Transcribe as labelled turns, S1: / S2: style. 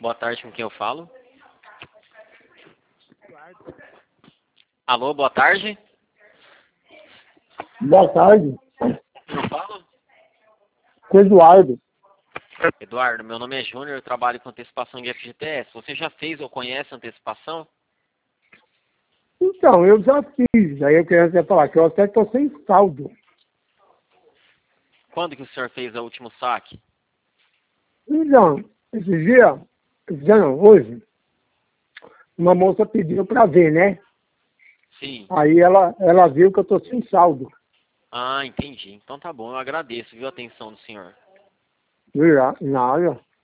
S1: Boa tarde, com quem eu falo? Alô, boa tarde.
S2: Boa tarde.
S1: Eu falo?
S2: Com Eduardo.
S1: Eduardo, meu nome é Júnior, eu trabalho com antecipação de FGTS. Você já fez ou conhece antecipação?
S2: Então, eu já fiz. Aí eu queria até falar que eu até estou sem saldo.
S1: Quando que o senhor fez o último saque?
S2: Então, esse dia não, hoje, uma moça pediu para ver, né?
S1: Sim.
S2: Aí ela viu que eu estou sem saldo.
S1: Ah, entendi. Então tá bom, eu agradeço, viu, a atenção do senhor.
S2: Nada.